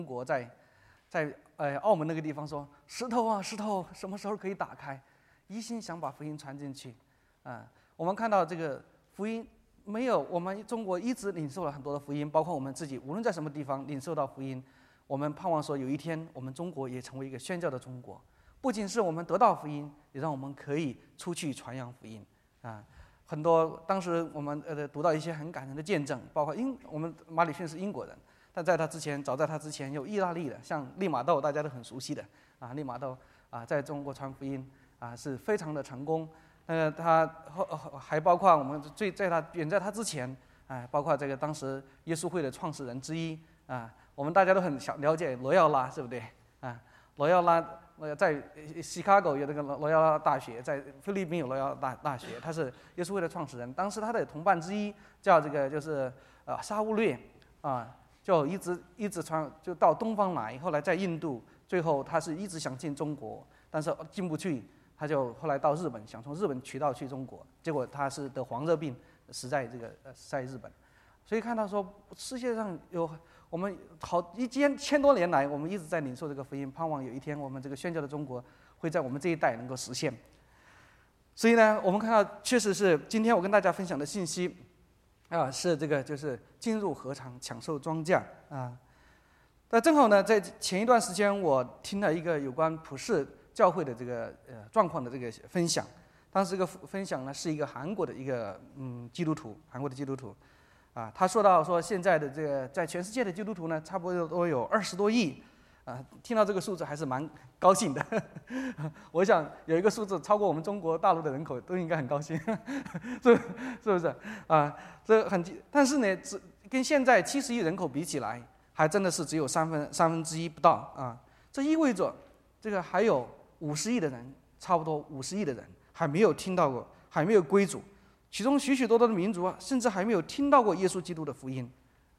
中国在澳门那个地方说石头啊石头，什么时候可以打开？一心想把福音传进去。我们看到这个福音没有，我们中国一直领受了很多的福音，包括我们自己，无论在什么地方领受到福音，我们盼望说有一天我们中国也成为一个宣教的中国。不仅是我们得到福音，也让我们可以出去传扬福音很多当时我们读到一些很感人的见证，包括我们马礼逊是英国人，但在他之前，早在他之前有意大利的，像利玛窦大家都很熟悉的利玛窦在中国传福音是非常的成功。他还包括我们在他之前包括这个当时耶稣会的创始人之一我们大家都很了解罗耀拉，对不对罗耀拉在西卡狗有那个罗耀拉大学，在菲律宾有罗耀拉大学，他是耶稣会的创始人。当时他的同伴之一叫这个就是沙乌略就一直传，就到东方来，后来在印度，最后他是一直想进中国，但是进不去，他就后来到日本，想从日本渠道去中国，结果他是得黄热病，死在日本。所以看到说世界上有我们1000多年来，我们一直在领受这个福音，盼望有一天我们这个宣教的中国会在我们这一代能够实现。所以呢，我们看到确实是今天我跟大家分享的信息是这个就是进入禾场抢受庄稼那正好呢，在前一段时间我听了一个有关普世教会的这个状况的这个分享。当时这个分享呢是一个韩国的一个韩国的基督徒他说到说现在的这个在全世界的基督徒呢，差不多都有20多亿听到这个数字还是蛮高兴的我想有一个数字超过我们中国大陆的人口都应该很高兴是不是但是呢跟现在70亿人口比起来，还真的是只有三分之一不到这意味着这个还有50亿的人，差不多50亿的人还没有听到过，还没有归主，其中许多的民族甚至还没有听到过耶稣基督的福音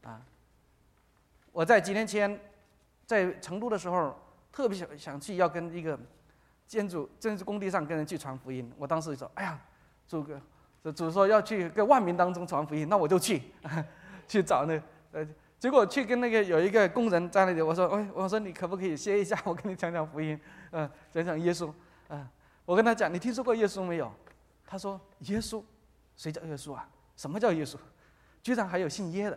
我在几年前在成都的时候，特别想去要跟一个建筑工地上跟人去传福音。我当时说，哎呀，主说要去个万民当中传福音，那我就去找结果去跟那个有一个工人在那里，我说你可不可以歇一下，我跟你讲讲福音讲讲耶稣我跟他讲，你听说过耶稣没有？他说耶稣，谁叫耶稣啊？什么叫耶稣？居然还有姓耶的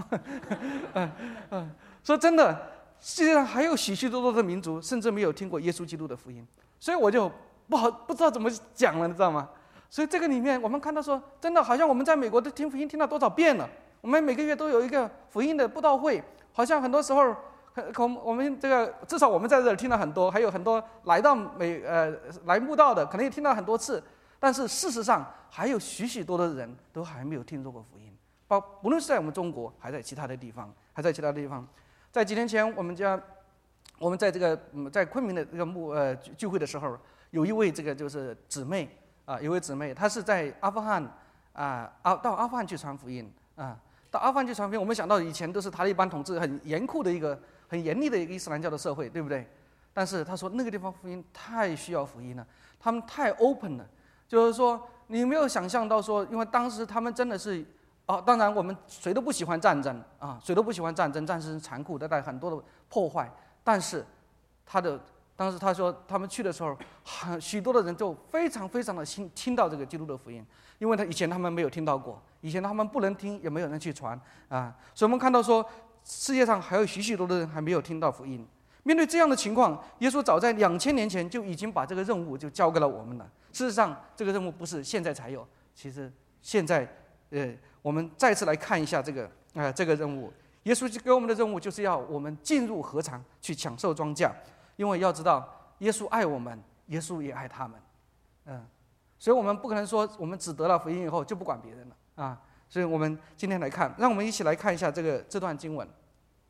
说真的，世界上还有许多的民族甚至没有听过耶稣基督的福音，所以我就不知道怎么讲了，你知道吗？所以这个里面我们看到说，真的好像我们在美国都听福音听了多少遍了，我们每个月都有一个福音的布道会，好像很多时候我们这个至少我们在这里听了很多，还有很多来到来慕道的可能也听到很多次，但是事实上还有许多的人都还没有听说过福音，不论是在我们中国还在其他的地方。在几年前我们在这个在昆明的这个聚会的时候，有一位这个就是姊妹有位姊妹，她是在阿富汗到阿富汗去传福音到阿富汗去传福音。我们想到以前都是塔利班统治很严厉的一个伊斯兰教的社会，对不对？但是她说那个地方福音太需要福音了，他们太 open 了，就是说你没有想象到说，因为当时他们真的是当然我们谁都不喜欢战争谁都不喜欢战争，战争是残酷的，带来很多的破坏。但是当时他说他们去的时候，许多的人就非常非常的听到这个基督的福音，因为以前他们没有听到过，以前他们不能听，也没有人去传所以我们看到说世界上还有许多的人还没有听到福音。面对这样的情况，耶稣早在2000年前就已经把这个任务就交给了我们了。事实上这个任务不是现在才有，其实现在我们再次来看一下这个任务。耶稣给我们的任务就是要我们进入禾场去抢受庄稼，因为要知道耶稣爱我们，耶稣也爱他们所以我们不可能说我们只得了福音以后就不管别人了所以我们今天来看，让我们一起来看一下这段经文。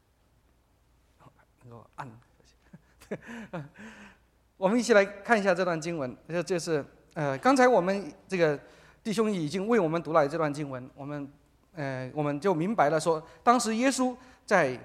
我们一起来看一下这段经文，就是刚才我们这个弟兄已经为我们读了这段经文，我们就明白了说，当时耶稣在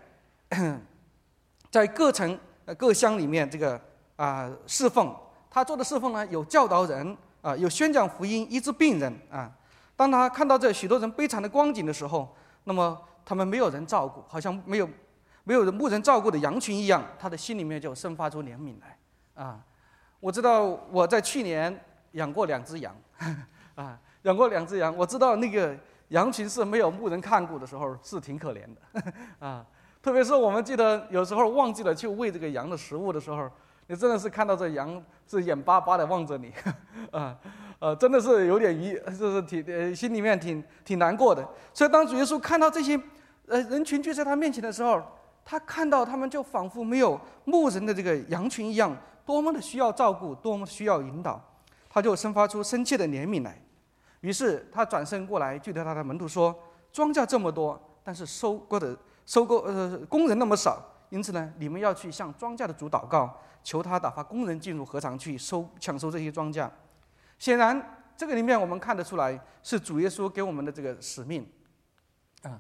各城各乡里面这个侍奉，他做的侍奉呢，有教导人有宣讲福音、医治病人当他看到这许多人悲惨的光景的时候，那么他们没有人照顾，好像没有牧人照顾的羊群一样，他的心里面就生发出怜悯来啊。我知道我在去年养过2只羊啊，养过2只羊，我知道那个羊群是没有牧人看顾的时候是挺可怜的啊。特别是我们记得有时候忘记了去喂这个羊的食物的时候，你真的是看到这羊是眼巴巴的望着你真的是有点就是心里面挺难过的。所以当主耶稣看到这些人群聚在他面前的时候，他看到他们就仿佛没有牧人的这个羊群一样，多么的需要照顾，多么需要引导，他就生发出深切的怜悯来。于是他转身过来，对他的门徒说：“庄稼这么多，但是收割工人那么少，因此呢，你们要去向庄稼的主祷告，求他打发工人进入禾场去抢收这些庄稼。”显然，这个里面我们看得出来是主耶稣给我们的这个使命啊。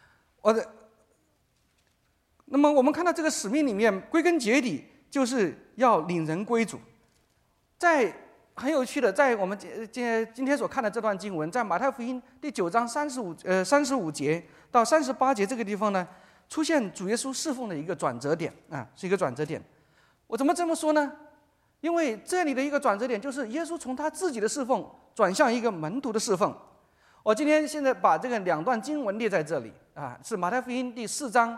那么我们看到这个使命里面，归根结底就是要领人归主。在很有趣的，在我们今天所看的这段经文，在马太福音第9章35节到38节这个地方呢，出现主耶稣侍奉的一个转折点啊，是一个转折点。我怎么这么说呢？因为这里的一个转折点就是耶稣从他自己的侍奉转向一个门徒的侍奉。我现在把这个2段经文列在这里啊，是马太福音第4章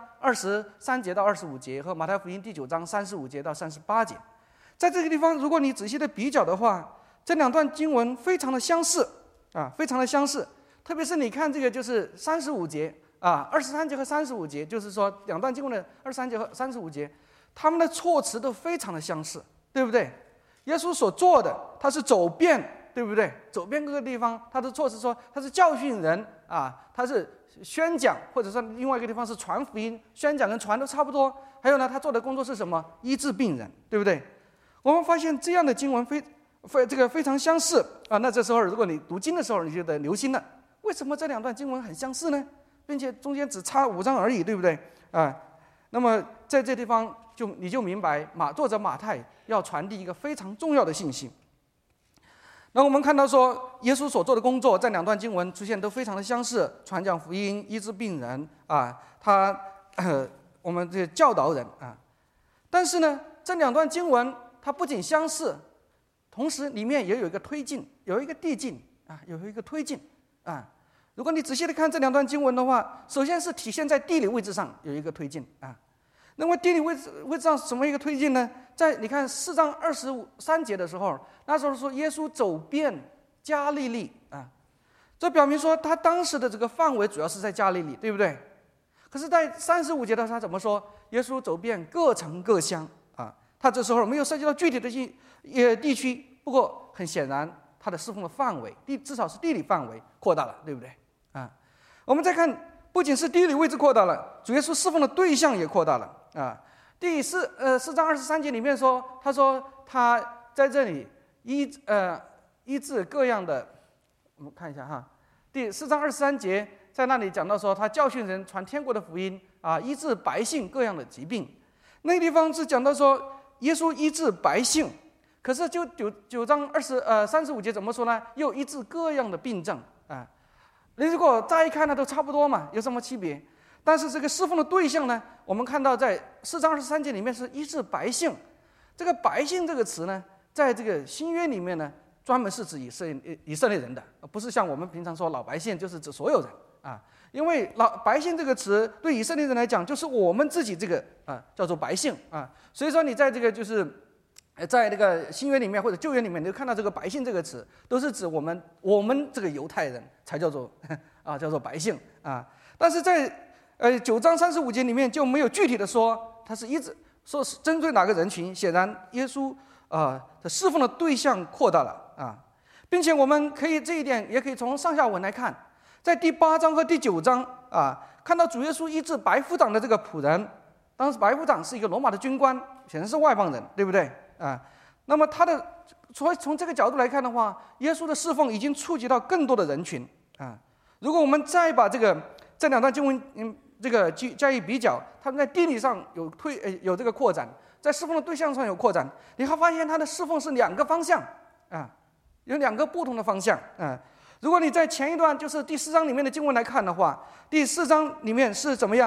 23节到25节和马太福音第9章35节到38节。在这个地方，如果你仔细的比较的话，这2段经文非常的相似啊，非常的相似。特别是你看这个就是35节啊，23节和35节，就是说2段经文的23节和35节，他们的措辞都非常的相似，对不对？耶稣所做的，他是走遍，对不对？走遍各个地方，他的措辞说他是教训人啊，他是宣讲，或者说另外一个地方是传福音，宣讲跟传都差不多。还有呢，他做的工作是什么？医治病人，对不对？我们发现这样的经文非常相似啊。那这时候如果你读经的时候，你就得留心了，为什么这2段经文很相似呢？并且中间只差5章而已，对不对啊？那么在这地方你就明白作者马太要传递一个非常重要的信息。那我们看到说，耶稣所做的工作在2段经文出现都非常的相似，传讲福音、医治病人啊，我们这教导人啊。但是呢，这2段经文它不仅相似，同时里面也有一个推进，有一个递进啊，有一个推进啊。如果你仔细的看这2段经文的话，首先是体现在地理位置上有一个推进啊。那么地理位置上什么一个推进呢？在你看4章23节的时候，那时候说耶稣走遍加利利啊，这表明说他当时的这个范围主要是在加利利，对不对？可是，在35节的时候他怎么说？耶稣走遍各城各乡啊，他这时候没有涉及到具体的地区，不过很显然他的侍奉的范围至少是地理范围扩大了，对不对啊？我们再看，不仅是地理位置扩大了，主耶稣侍奉的对象也扩大了啊。第4章23节里面说，他说他在这里医治各样的，我们看一下哈，第4章23节在那里讲到说，他教训人传天国的福音啊，医治百姓各样的疾病。那个地方是讲到说耶稣医治百姓，可是就9章35节怎么说呢？又医治各样的病症啊。你如果乍一看呢，都差不多嘛，有什么区别？但是这个侍奉的对象呢，我们看到在4章23节里面是医治百姓。这个百姓这个词呢，在这个新约里面呢，专门是指以色列人的，不是像我们平常说老百姓就是指所有人啊。因为老百姓这个词对以色列人来讲，就是我们自己这个叫做百姓啊。所以说你在这个就是在这个新约里面或者旧约里面，你就看到这个百姓这个词，都是指我们这个犹太人才叫做百姓啊。但是在9章35节里面就没有具体的说他是说是针对哪个人群。显然耶稣的侍奉的对象扩大了啊，并且我们这一点也可以从上下文来看，在第8章和第9章啊，看到主耶稣医治百夫长的这个仆人。当时百夫长是一个罗马的军官，显然是外邦人，对不对啊？那么从这个角度来看的话，耶稣的侍奉已经触及到更多的人群啊。如果我们再把这2段经文加以比较，他们在地理上有这个扩展，在侍奉的对象上有扩展，你会发现他的侍奉是2个方向啊，有2个不同的方向啊。如果你在前一段就是第4章里面的经文来看的话，第4章里面是怎么样？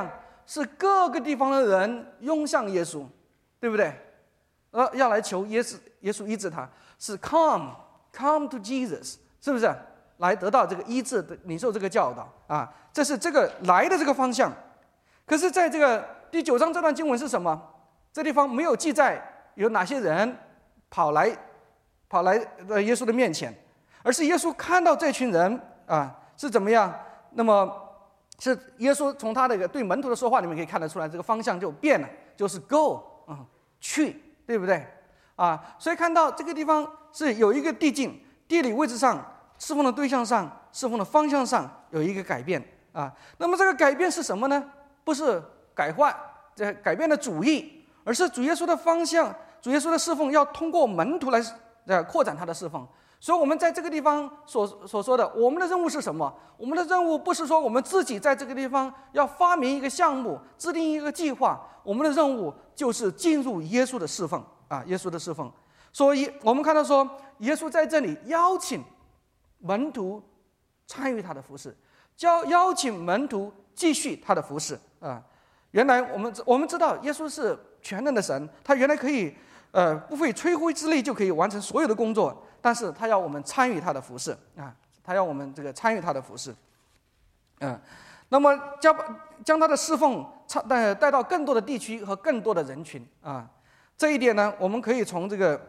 是各个地方的人涌向耶稣，对不对？要来求耶稣医治他，是 come to Jesus， 是不是？来得到这个医治的，领受这个教导啊，这是这个来的这个方向。可是在这个第9章这段经文是什么？这地方没有记载有哪些人跑来耶稣的面前，而是耶稣看到这群人啊是怎么样，那么是耶稣从他的对门徒的说话里面可以看得出来，这个方向就变了，就是 go 去，对不对啊？所以看到这个地方是有一个递进，地理位置上、侍奉的对象上、侍奉的方向上有一个改变啊。那么这个改变是什么呢？不是改变的主意，而是主耶稣的方向，主耶稣的侍奉要通过门徒来扩展他的侍奉。所以我们在这个地方所说的，我们的任务是什么？我们的任务不是说我们自己在这个地方要发明一个项目，制定一个计划，我们的任务就是进入耶稣的侍奉啊，耶稣的侍奉。所以我们看到说，耶稣在这里邀请门徒参与他的服事，邀请门徒继续他的服事啊。原来我们知道耶稣是全能的神，他原来可以不费吹灰之力就可以完成所有的工作，但是他要我们参与他的服事啊，他要我们这个参与他的服事，那么将他的侍奉带到更多的地区和更多的人群啊。这一点呢，我们可以从这个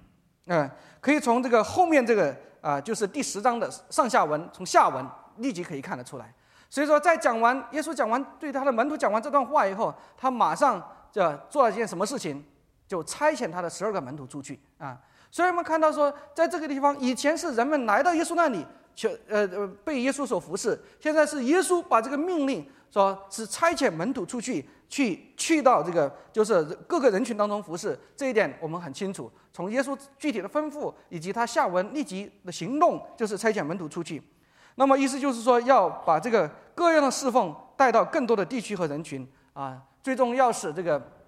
后面这个就是第10章的上下文，从下文立即可以看得出来。所以说，耶稣讲完对他的门徒讲完这段话以后，他马上就做了一件什么事情？就差遣他的12个门徒出去啊。所以我们看到说，在这个地方，以前是人们来到耶稣那里，被耶稣所服侍，现在是耶稣把这个命令说是差遣门徒出去到这个就是各个人群当中服侍。这一点我们很清楚，从耶稣具体的吩咐以及他下文立即的行动，就是差遣门徒出去。那么意思就是说，要把这个各样的侍奉带到更多的地区和人群啊，最终要使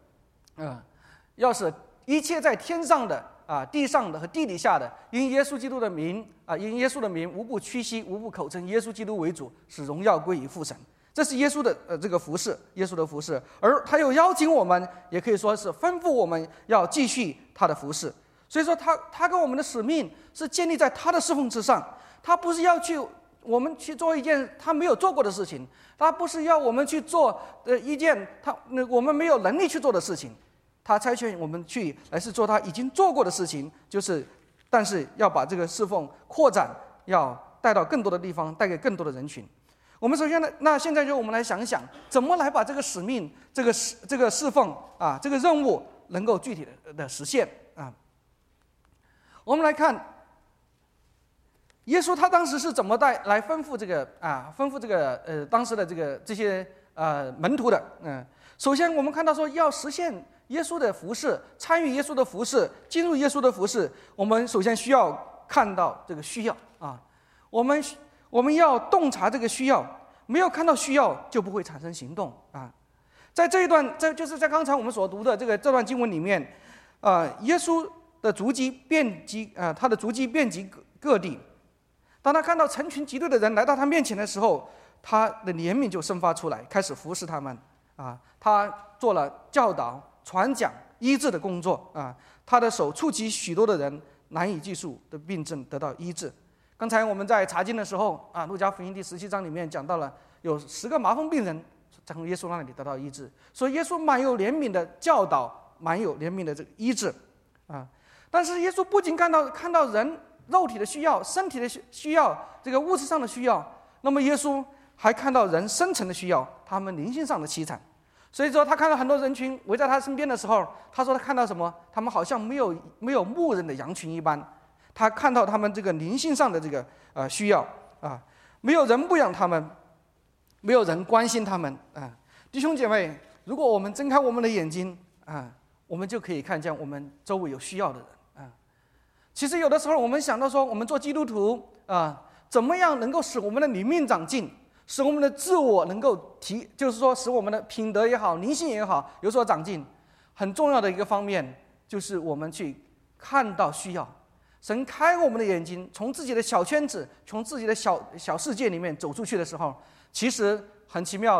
一切在天上的地上的和地底下的，因耶稣基督的名因耶稣的名无不屈膝，无不口称耶稣基督为主，使荣耀归于父神。这是耶稣的这个服事，耶稣的服事。而他又邀请我们，也可以说是吩咐我们要继续他的服事。所以说他跟我们的使命是建立在他的侍奉之上，他不是要我们去做一件他没有做过的事情，他不是要我们去做一件我们没有能力去做的事情，他差遣我们去来是做他已经做过的事情，但是要把这个侍奉扩展，要带到更多的地方，带给更多的人群。我们首先呢，那现在就我们来想一想，怎么来把这个使命、这个侍奉这个任务能够具体的实现啊？我们来看。耶稣他当时是怎么来吩咐这个当时的这些门徒的？首先我们看到说，要实现耶稣的服事，参与耶稣的服事，进入耶稣的服事，我们首先需要看到这个需要啊。我们要洞察这个需要，没有看到需要就不会产生行动啊。在这一段，就是在刚才我们所读的这段经文里面，耶稣的足迹遍及他的足迹遍及各地。当他看到成群结队的人来到他面前的时候，他的怜悯就生发出来，开始服侍他们他做了教导、传讲、医治的工作他的手触及许多的人难以计数的病症得到医治。刚才我们在查经的时候路加福音第17章里面讲到了有10个麻风病人从耶稣那里得到医治，所以耶稣蛮有怜悯的教导，蛮有怜悯的这个医治但是耶稣不仅看到人肉体的需要、身体的需要、这个物质上的需要，那么耶稣还看到人深层的需要，他们灵性上的凄惨。所以说他看到很多人群围在他身边的时候，他说他看到什么？他们好像没有牧人的羊群一般。他看到他们这个灵性上的这个需要没有人牧养他们，没有人关心他们弟兄姐妹，如果我们睁开我们的眼睛我们就可以看见我们周围有需要的人其实有的时候我们想到说，我们做基督徒怎么样能够使我们的灵命长进，使我们的自我能够就是说使我们的品德也好、灵性也好有所长进。很重要的一个方面就是我们去看到需要，神开我们的眼睛，从自己的小圈子、从自己的小世界里面走出去的时候，其实很奇妙的，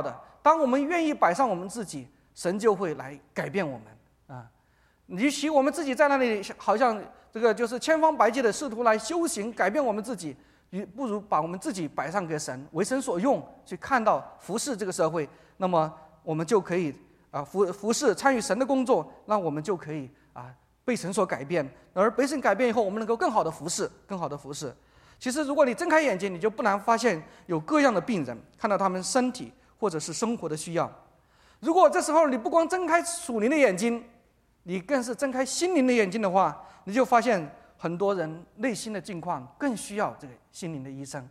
当我们愿意摆上我们自己，神就会来改变我们啊。与其我们自己在那里好像这个就是千方百计的试图来修行改变我们自己，不如把我们自己摆上给神，为神所用，去看到服侍这个社会，那么我们就可以服侍参与神的工作，那我们就可以被神所改变，而被神改变以后，我们能够更好的服侍。其实如果你睁开眼睛，你就不难发现有各样的病人，看到他们身体或者是生活的需要。如果这时候你不光睁开属灵的眼睛，你更是睁开心灵的眼睛的话，你就发现很多人内心的境况更需要这个心灵的医生，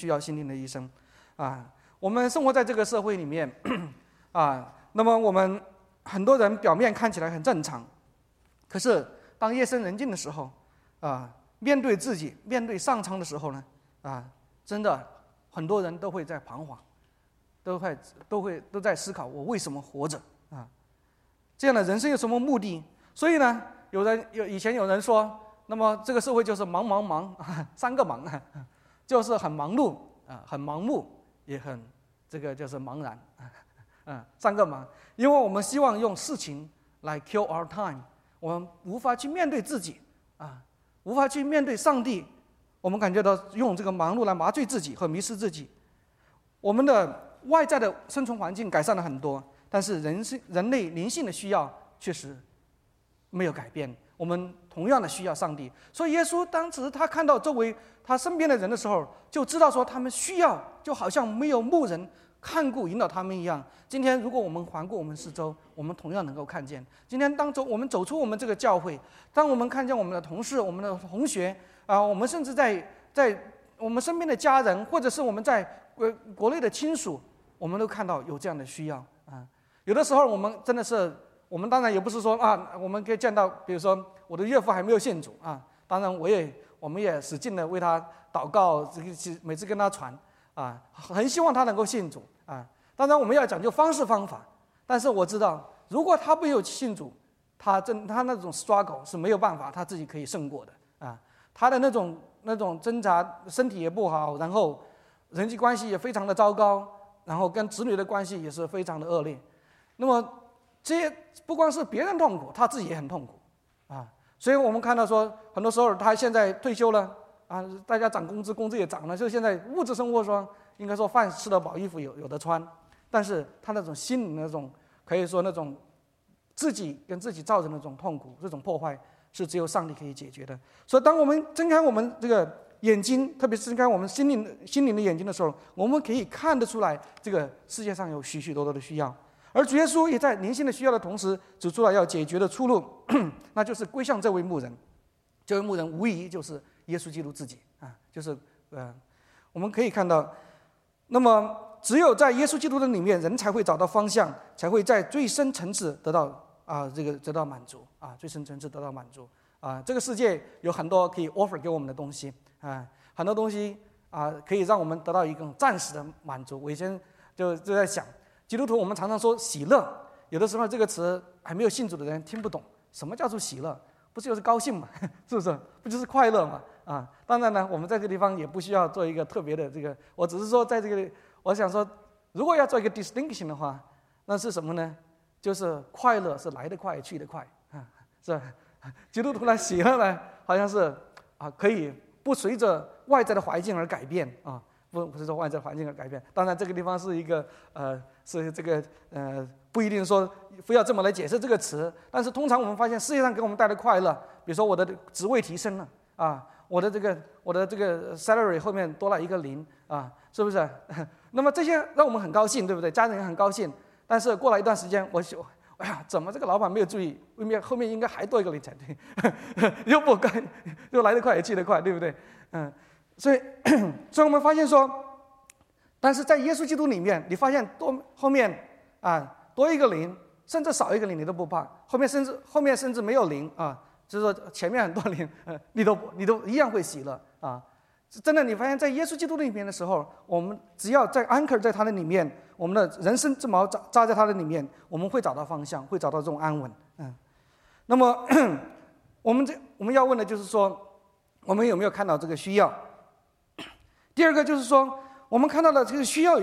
我们生活在这个社会里面那么我们很多人表面看起来很正常，可是当夜深人静的时候面对自己，面对上苍的时候呢真的很多人都会在彷徨，都在思考我为什么活着这样的人生有什么目的？所以呢，以前有人说，那么这个社会就是忙三个忙就是很忙碌很盲目，也很这个就是茫然三个忙。因为我们希望用事情来 kill our time， 我们无法去面对自己无法去面对上帝，我们感觉到用这个忙碌来麻醉自己和迷失自己。我们的外在的生存环境改善了很多，但是人类灵性的需要确实没有改变，我们同样的需要上帝。所以耶稣当时他看到周围他身边的人的时候，就知道说他们需要就好像没有牧人看顾引导他们一样。今天如果我们环顾我们四周，我们同样能够看见，今天当我们走出我们这个教会，当我们看见我们的同事、我们的同学我们甚至在我们身边的家人，或者是我们在国内的亲属，我们都看到有这样的需要有的时候我们真的是，我们当然也不是说我们可以见到，比如说我的岳父还没有信主当然我们也使劲的为他祷告，每次跟他传很希望他能够信主当然我们要讲究方式方法，但是我知道如果他没有信主，他那种 struggle 是没有办法他自己可以胜过的他的那种挣扎，身体也不好，然后人际关系也非常的糟糕，然后跟子女的关系也是非常的恶劣。那么这些不光是别人痛苦，他自己也很痛苦所以我们看到说，很多时候他现在退休了大家涨工资也涨了，就现在物质生活上应该说饭吃得饱，衣服有的穿，但是他那种心灵那种可以说那种自己跟自己造成的那种痛苦，这种破坏是只有上帝可以解决的。所以当我们睁开我们这个眼睛，特别是睁开我们心灵的眼睛的时候，我们可以看得出来这个世界上有许许多多的需要，而主耶稣也在灵性的需要的同时指出了要解决的出路那就是归向这位牧人。这位牧人无疑就是耶稣基督自己就是我们可以看到，那么只有在耶稣基督的里面，人才会找到方向，才会在最深层次得到得到满足最深层次得到满足这个世界有很多可以 offer 给我们的东西很多东西可以让我们得到一个暂时的满足。我以前就在想，基督徒我们常常说喜乐，有的时候这个词还没有信主的人听不懂，什么叫做喜乐？不就是高兴嘛，是不是？不就是快乐嘛当然呢，我们在这个地方也不需要做一个特别的这个，我只是说在这个，我想说，如果要做一个 distinction 的话，那是什么呢？就是快乐是来得快去得快是吧？基督徒的喜乐呢，好像是可以不随着外在的环境而改变不是说外在环境而改变。当然这个地方是一个是这个不一定说非要这么来解释这个词，但是通常我们发现世界上给我们带来快乐，比如说我的职位提升了我的这个 salary 后面多了一个0是不是？那么这些让我们很高兴，对不对？家人也很高兴。但是过了一段时间，我想哎呀，怎么这个老板没有注意，后面应该还多一个0才对又不该，又来得快也去得快，对不对？所以我们发现说，但是在耶稣基督里面，你发现后面多一个0，甚至少一个0你都不怕，后面甚至没有0就是说前面很多0你都一样会喜乐真的，你发现在耶稣基督里面的时候，我们只要在 anchor 在他的里面，我们的人生之锚扎在他的里面，我们会找到方向，会找到这种安稳那么我们要问的就是说，我们有没有看到这个需要？第二个就是说，我们看到了这个需要以后，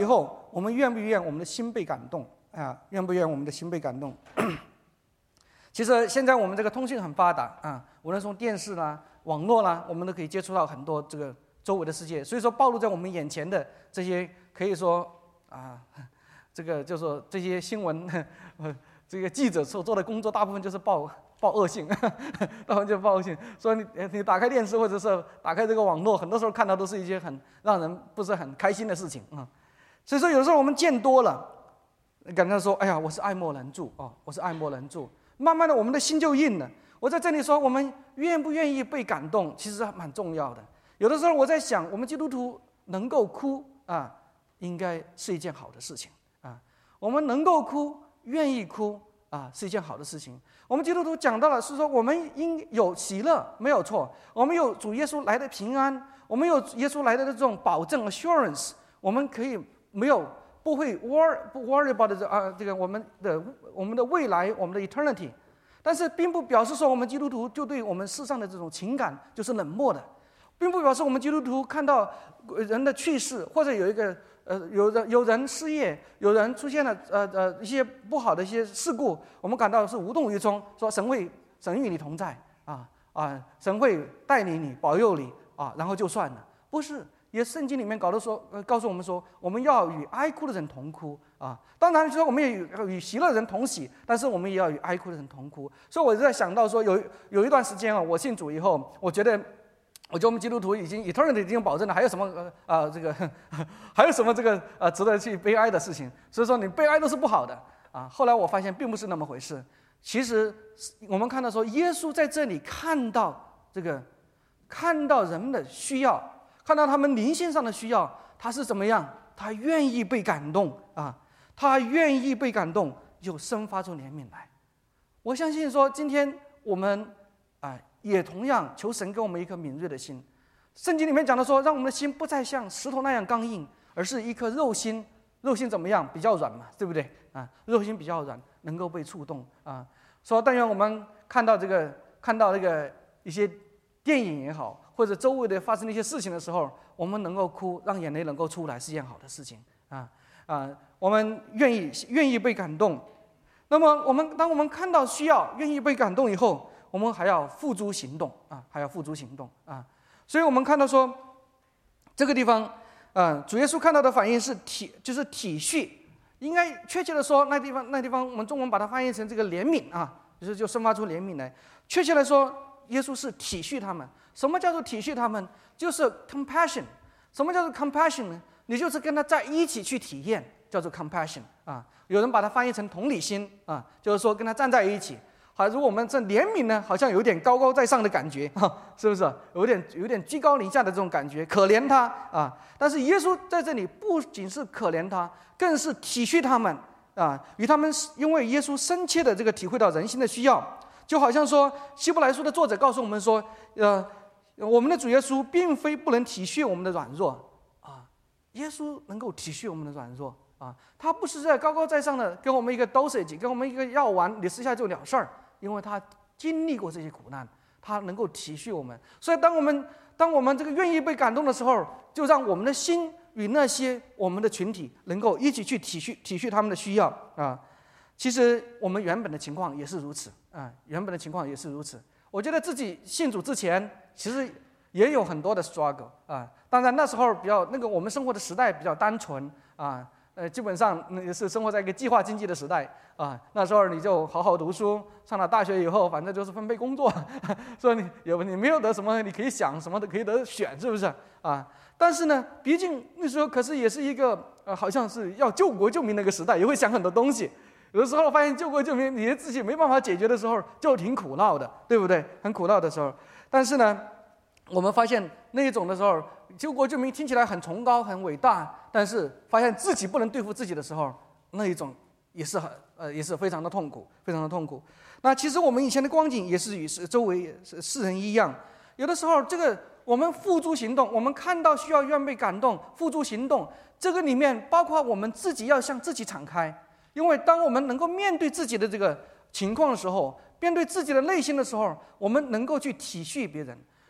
我们愿不愿我们的心被感动啊？愿不愿我们的心被感动？其实现在我们这个通讯很发达啊，无论从电视啦、网络啦，我们都可以接触到很多这个周围的世界。所以说，暴露在我们眼前的这些，可以说啊，这个就是说这些新闻，这个记者所做的工作，大部分就是报恶性，大部分就是报恶性。所以你打开电视或者是打开这个网络，很多时候看到都是一些很让人不是很开心的事情啊。所以说，有时候我们见多了，感觉说，哎呀，我是爱莫能助哦，我是爱莫能助。慢慢的，我们的心就硬了。我在这里说，我们愿不愿意被感动，其实蛮重要的。有的时候我在想，我们基督徒能够哭啊，应该是一件好的事情啊。我们能够哭，愿意哭啊，是一件好的事情。我们基督徒讲到了是说，我们应有喜乐，没有错。我们有主耶稣来的平安，我们有耶稣来的这种保证 assurance， 我们可以不会 worry about 这个我们的未来，我们的 eternity。但是并不表示说我们基督徒就对我们世上的这种情感就是冷漠的，并不表示我们基督徒看到人的去世，或者有一个有人失业，有人出现了一些不好的一些事故，我们感到是无动于衷，说神与你同在神会带领你保佑你啊，然后就算了，不是。也圣经里面告诉我们说，我们要与哀哭的人同哭啊。当然，说我们也与喜乐的人同喜，但是我们也要与哀哭的人同哭。所以我在想到说，有一段时间啊，我信主以后，我觉得我们基督徒已经 eternity 已经保证了，还有什么还有什么值得去悲哀的事情？所以说你悲哀都是不好的啊。后来我发现并不是那么回事。其实我们看到说，耶稣在这里看到人们的需要。看到他们灵性上的需要，他是怎么样？他愿意被感动啊！他愿意被感动，就生发出怜悯来。我相信说，今天我们也同样求神给我们一颗敏锐的心。圣经里面讲的说，让我们的心不再像石头那样刚硬，而是一颗肉心。肉心怎么样？比较软嘛，对不对啊？肉心比较软，能够被触动啊。说但愿我们看到一些电影也好，或者周围的发生的一些事情的时候，我们能够哭，让眼泪能够出来，是件好的事情我们愿意被感动。那么当我们看到需要，愿意被感动以后，我们还要付诸行动所以我们看到说，这个地方主耶稣看到的反应是就是体恤，应该确切的说，那地方我们中文把它翻译成这个怜悯就生发出怜悯来。确切来说，耶稣是体恤他们。什么叫做体恤他们？就是 compassion。什么叫做 compassion 呢？你就是跟他在一起去体验，叫做 compassion 有人把它翻译成同理心就是说跟他站在一起。如果我们这怜悯呢，好像有点高高在上的感觉是不是？有点居高临下的这种感觉，可怜他但是耶稣在这里不仅是可怜他，更是体恤他们与他们，因为耶稣深切的这个体会到人心的需要。就好像说，希伯来书的作者告诉我们说，我们的主耶稣并非不能体恤我们的软弱耶稣能够体恤我们的软弱他不是在高高在上的给我们一个 dosage， 给我们一个药丸，你吃下就了事儿，因为他经历过这些苦难，他能够体恤我们。所以当我们这个愿意被感动的时候，就让我们的心与那些我们的群体能够一起去体恤他们的需要其实我们原本的情况也是如此我觉得自己信主之前，其实也有很多的 struggle 当然那时候我们生活的时代比较单纯基本上也是生活在一个计划经济的时代那时候你就好好读书，上了大学以后，反正就是分配工作，所以你没有得什么，你可以想什么都可以得选，是不是但是呢，毕竟那时候可是也是一个好像是要救国救民的一个时代，也会想很多东西。有的时候发现救国救民，你自己没办法解决的时候，就挺苦恼的，对不对？很苦恼的时候。但是呢，我们发现那一种的时候，救国救民听起来很崇高、很伟大，但是发现自己不能对付自己的时候，那一种也是非常的痛苦，非常的痛苦。那其实我们以前的光景也是与周围世人一样，有的时候我们付诸行动，我们看到需要愿被感动，付诸行动，这个里面包括我们自己要向自己敞开。因为当我们能够面对自己的这个情况的时候，面对自己的内心的时候，我们能够去体恤别人，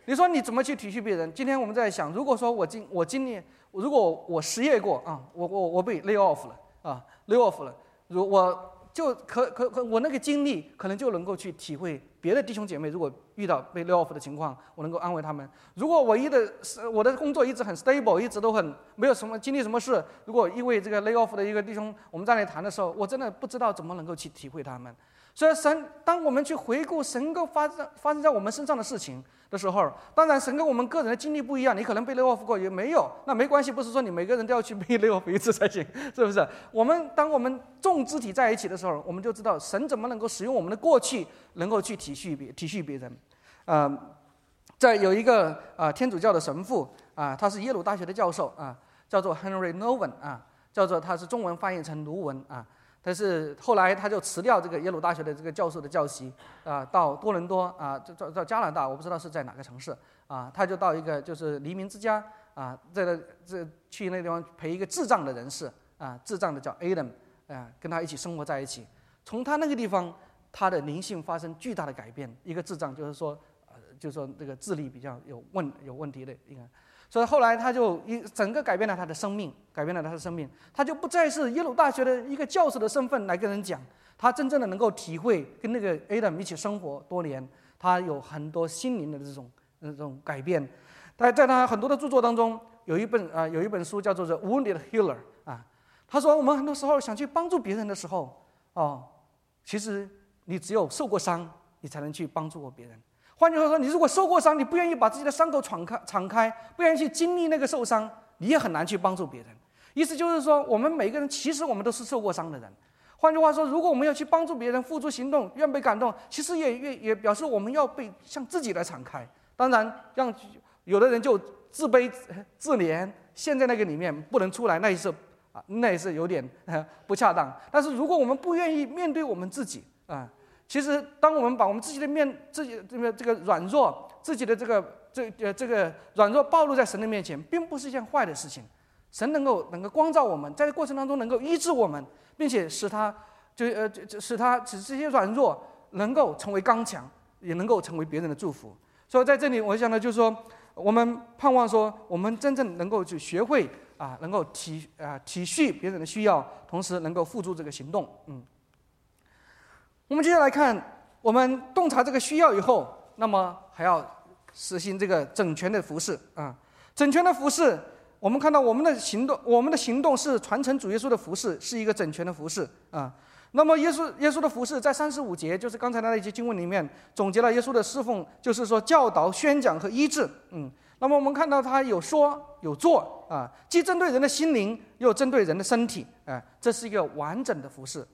你说你怎么去体恤别人？今天我们在想，如果说我今年如果我失业过啊，我被 lay off 了啊 ，lay off 了，我就我那个经历可能就能够去体会别的弟兄姐妹如果遇到被 lay off 的情况，我能够安慰他们。如果我的工作一直很 stable， 一直都很没有什么经历什么事，如果因为这个 lay off 的一个弟兄，我们在那里谈的时候，我真的不知道怎么能够去体会他们。所以当我们去回顾神够发生在我们身上的事情的时候，当然神跟我们个人的经历不一样，你可能被 lay off 过也没有，那没关系，不是说你每个人都要去被 lay off 一次才行，是不是？当我们众肢体在一起的时候，我们就知道神怎么能够使用我们的过去，能够去体恤别人。在有一个天主教的神父他是耶鲁大学的教授叫做 Henry Nouwen 叫做他是中文翻译成卢文但是后来他就辞掉这个耶鲁大学的这个教授的教席到多伦多到加拿大，我不知道是在哪个城市他就到一个就是黎明之家去那个地方陪一个智障的人士智障的叫 Adam 跟他一起生活在一起。从他那个地方，他的灵性发生巨大的改变。一个智障就是说这个智力比较有问题的一个。所以后来他就整个改变了他的生命，他就不再是耶鲁大学的一个教授的身份来跟人讲，他真正的能够体会跟那个 Adam 一起生活多年，他有很多心灵的这种改变。在他很多的著作当中，有一本书叫做《The Wounded Healer》他说我们很多时候想去帮助别人的时候其实你只有受过伤，你才能去帮助过别人。换句话说，你如果受过伤，你不愿意把自己的伤口敞开，不愿意去经历那个受伤，你也很难去帮助别人。意思就是说，我们每个人其实我们都是受过伤的人。换句话说，如果我们要去帮助别人，付诸行动，愿被感动，其实也表示我们要被向自己来敞开。当然，让有的人就自卑自怜，陷在那个里面不能出来，那也是有点不恰当。但是如果我们不愿意面对我们自己其实，当我们把我们自己的这个软弱，自己的这个软弱暴露在神的面前，并不是一件坏的事情。神能够光照我们，在这过程当中能够医治我们，并且使这些软弱能够成为刚强，也能够成为别人的祝福。所以在这里，我想呢，就是说，我们盼望说，我们真正能够去学会能够体恤别人的需要，同时能够付诸这个行动。我们接下来看，我们洞察这个需要以后，那么还要实行这个整全的服事整全的服事，我们看到我们的行动是传承主耶稣的服事，是一个整全的服事那么耶稣的服事在35节，就是刚才那一节经文里面总结了耶稣的侍奉，就是说教导、宣讲和医治。那么我们看到他有说有做既针对人的心灵，又针对人的身体这是一个完整的服事，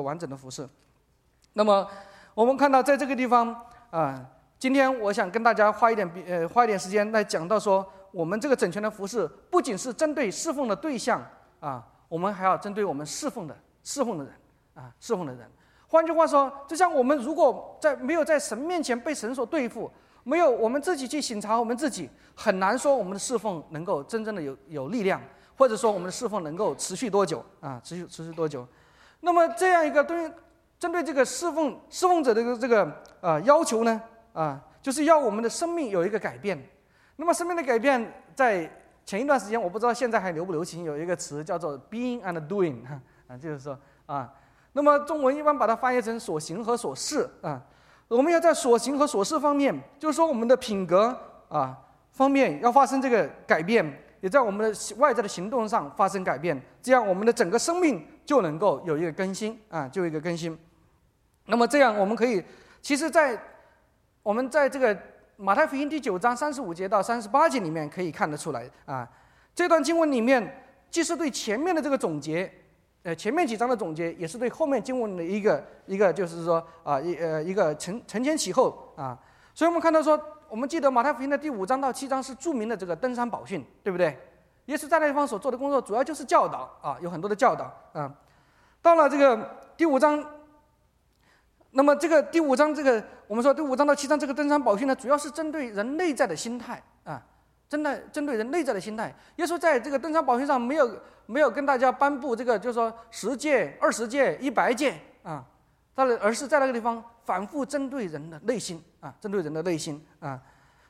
那么我们看到在这个地方今天我想跟大家花一点时间来讲到说，我们这个整全的服事不仅是针对侍奉的对象我们还要针对我们侍奉的人。换句话说，就像我们如果没有在神面前被神所对付，没有我们自己去省察我们自己，很难说我们的侍奉能够真正的有力量，或者说我们的侍奉能够持续多久持续多久。那么这样一个针对这个侍奉者的这个要求呢就是要我们的生命有一个改变。那么生命的改变，在前一段时间，我不知道现在还流不流行，有一个词叫做 being and doing 就是说那么中文一般把它翻译成所行和所事我们要在所行和所事方面，就是说我们的品格方面要发生这个改变，也在我们的外在的行动上发生改变，这样我们的整个生命就能够有一个更新那么这样我们可以，其实我们在这个马太福音第9章35节到38节里面可以看得出来这段经文里面既是对前面的这个总结前面几章的总结，也是对后面经文的一个就是说一个承前启后所以我们看到说，我们记得马太福音的第5章到7章是著名的这个登山宝训，对不对？耶稣在那地方所做的工作主要就是教导有很多的教导到了这个第5章，那么这个第5章我们说第5章到7章这个登山宝训呢，主要是针对人内在的心态针对人内在的心态。耶稣在这个登山宝训上没有跟大家颁布这个就是说10诫、20诫、100诫而是在那个地方反复针对人的内心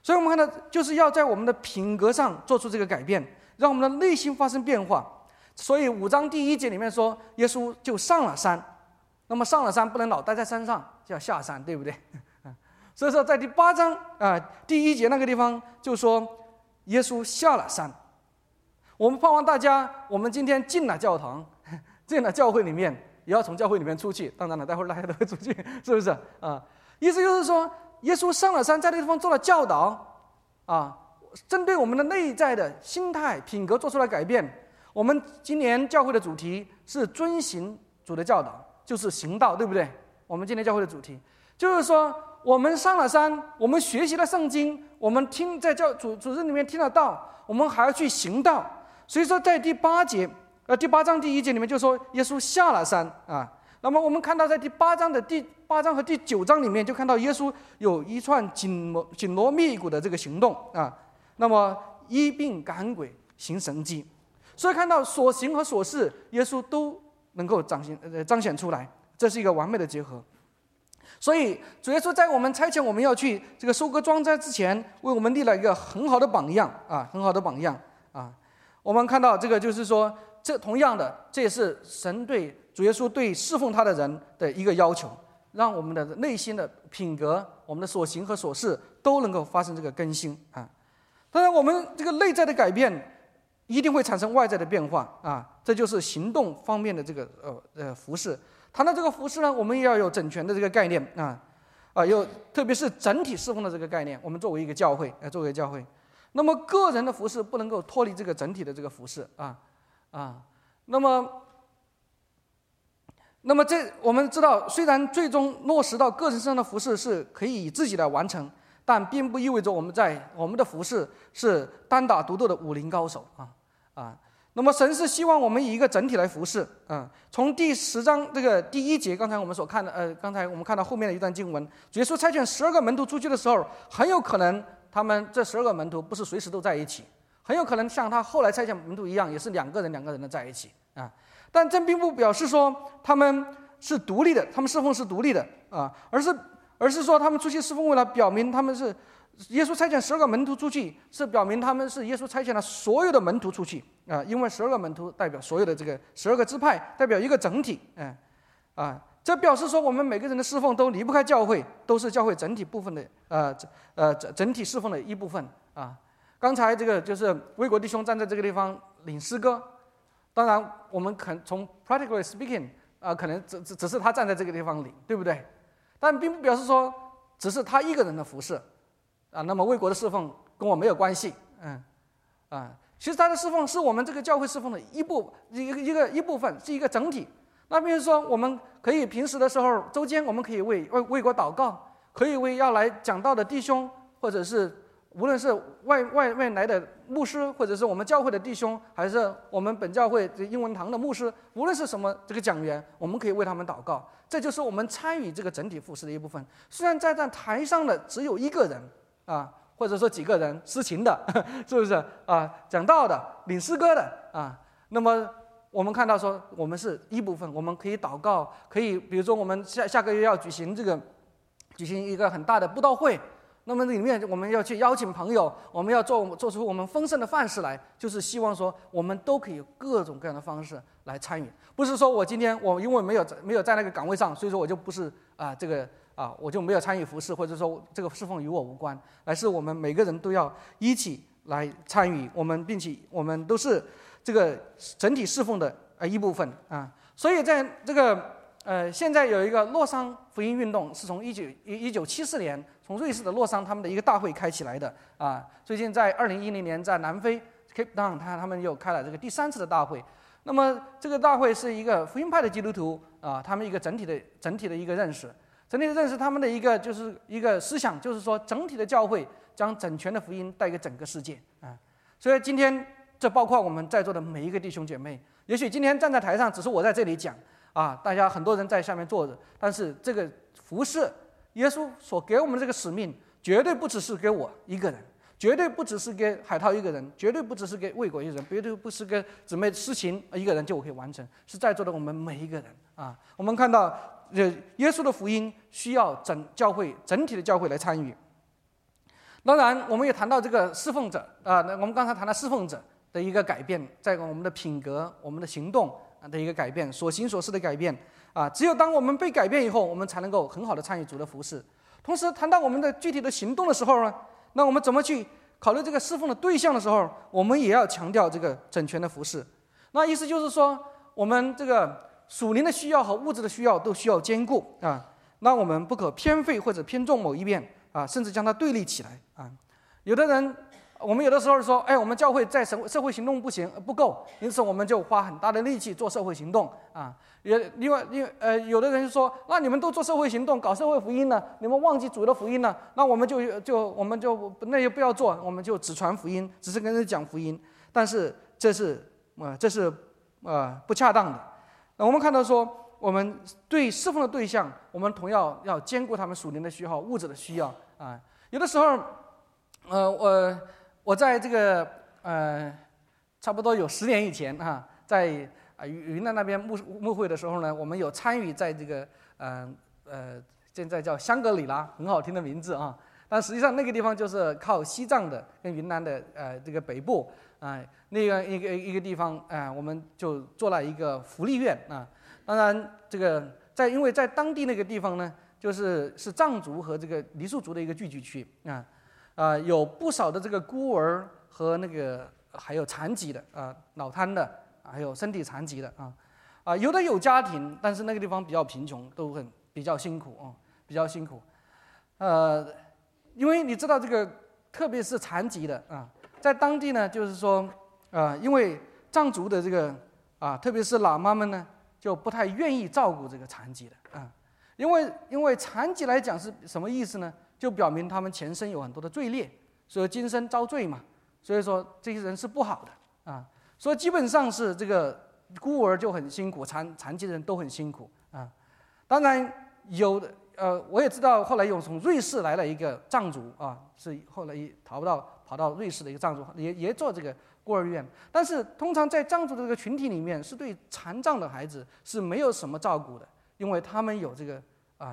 所以我们看到，就是要在我们的品格上做出这个改变，让我们的内心发生变化。所以5章第1节里面说，耶稣就上了山。那么上了山不能老待在山上，就要下山，对不对？所以说在第8章第1节那个地方就说耶稣下了山。我们盼望大家，我们今天进了教堂，进了教会里面，也要从教会里面出去。当然了，待会儿大家都会出去，是不是啊？意思就是说，耶稣上了山，在这个地方做了教导针对我们的内在的心态、品格做出了改变。我们今年教会的主题是遵行主的教导，就是行道，对不对？我们今年教会的主题就是说，我们上了山，我们学习了圣经，我们在主日里面听了道，我们还要去行道。所以说，在第8章第1节里面就说耶稣下了山那么我们看到在第8章和第9章里面，就看到耶稣有一串紧锣密鼓的这个行动那么医病赶鬼，行神迹。所以看到所行和所事，耶稣都能够彰显出来，这是一个完美的结合。所以主耶稣在我们差遣我们要去这个收割庄稼之前，为我们立了一个很好的榜样很好的榜样我们看到这个就是说，这同样的，这也是神对主耶稣对侍奉他的人的一个要求，让我们的内心的品格、我们的所行和所事都能够发生这个更新当然，我们这个内在的改变一定会产生外在的变化这就是行动方面的这个服事。谈到这个服事呢，我们也要有整全的这个概念有特别是整体侍奉的这个概念。我们作为一个教会那么个人的服事不能够脱离这个整体的这个服事那么这我们知道，虽然最终落实到个人身上的服事是可以以自己来完成，但并不意味着我们的服事是单打独斗的武林高手那么神是希望我们以一个整体来服事从第10章这个第1节，刚才我们所看的刚才我们看到后面的一段经文，主耶稣差遣12个门徒出去的时候，很有可能他们这12个门徒不是随时都在一起，很有可能像他后来差遣门徒一样，也是2个人的在一起但这并不表示说他们是独立的，他们侍奉是独立的而是说他们出去侍奉，为了表明他们是耶稣差遣12个门徒出去，是表明他们是耶稣差遣了所有的门徒出去因为12个门徒代表所有的这个12个支派，代表一个整体这表示说我们每个人的侍奉都离不开教会，都是教会整体部分的整体侍奉的一部分刚才这个就是卫国弟兄站在这个地方领诗歌，当然我们从 practically speaking 可能只是他站在这个地方领，对不对？但并不表示说只是他一个人的服事那么卫国的侍奉跟我没有关系其实他的侍奉是我们这个教会侍奉的一部分，是一个整体。那比如说我们可以平时的时候，周间我们可以为国祷告，可以为要来讲道的弟兄，或者是无论是外来的牧师，或者是我们教会的弟兄，还是我们本教会英文堂的牧师，无论是什么这个讲员，我们可以为他们祷告。这就是我们参与这个整体服事的一部分。虽然在台上的只有一个人或者说几个人司琴的是不是讲道的、领诗歌的那么我们看到说我们是一部分，我们可以祷告，可以比如说我们下个月要举行一个很大的布道会，那么里面我们要去邀请朋友，我们要做出我们丰盛的饭食来，就是希望说我们都可以有各种各样的方式来参与。不是说我今天因为没有在那个岗位上，所以说我就不是我就没有参与服事，或者说这个侍奉与我无关，而是我们每个人都要一起来参与并且我们都是这个整体侍奉的一部分所以在这个现在有一个洛桑福音运动，是从1974年从瑞士的洛桑他们的一个大会开起来的最近在2010年在南非 Cape Town 他们又开了这个第3次的大会。那么这个大会是一个福音派的基督徒他们一个整体的一个认识，他们的就是一个思想，就是说整体的教会将整全的福音带给整个世界所以今天这包括我们在座的每一个弟兄姐妹，也许今天站在台上只是我在这里讲大家很多人在下面坐着，但是这个服事耶稣所给我们这个使命绝对不只是给我一个人，绝对不只是给海涛一个人，绝对不只是给卫国一个人，绝对不是给姊妹施行一个人就可以完成，是在座的我们每一个人我们看到耶稣的福音需要整体的教会来参与。 当然，我们也谈到这个侍奉者啊，那我们刚才谈到侍奉者的一个改变，在我们的品格、我们的行动的一个改变，所行所事的改变啊。只有当我们被改变以后，我们才能够很好的参与主的服事。同时，谈到我们的具体的行动的时候呢，那我们怎么去考虑这个侍奉的对象的时候，我们也要强调这个整全的服事。那意思就是说，我们这个属灵的需要和物质的需要都需要兼顾啊。那我们不可偏废或者偏重某一边啊，甚至将它对立起来啊。有的人，我们有的时候说，我们教会在社会行动不够，因此我们就花很大的力气做社会行动啊。有的人就说，那你们都做社会行动，搞社会福音呢，你们忘记主的福音呢？那我们就那也不要做，我们就只传福音，只是跟人讲福音。但是这是不恰当的。那我们看到说，我们对侍奉的对象，我们同样要兼顾他们属灵的需要、物质的需要啊。有的时候，我在这个差不多有10年以前啊，在云南那边牧会的时候呢，我们有参与在这个现在叫香格里拉，很好听的名字啊。但实际上那个地方就是靠西藏的跟云南的这个北部那个一个地方我们就做了一个福利院啊。当然这个因为在当地那个地方呢，是藏族和这个傈僳族的一个聚居区有不少的这个孤儿和那个还有残疾的脑瘫的，还有身体残疾的有的有家庭，但是那个地方比较贫穷，都比较辛苦比较辛苦因为你知道这个，特别是残疾的在当地呢，就是说因为藏族的这个特别是喇嘛们呢，就不太愿意照顾这个残疾的因为残疾来讲是什么意思呢？就表明他们前生有很多的罪孽，所以今生遭罪嘛，所以说这些人是不好的所以基本上是这个孤儿就很辛苦，残疾人都很辛苦当然有的我也知道后来有从瑞士来了一个藏族是后来跑到瑞士的一个藏族，也做这个孤儿院。但是通常在藏族的这个群体里面，是对残障的孩子是没有什么照顾的，因为他们有这个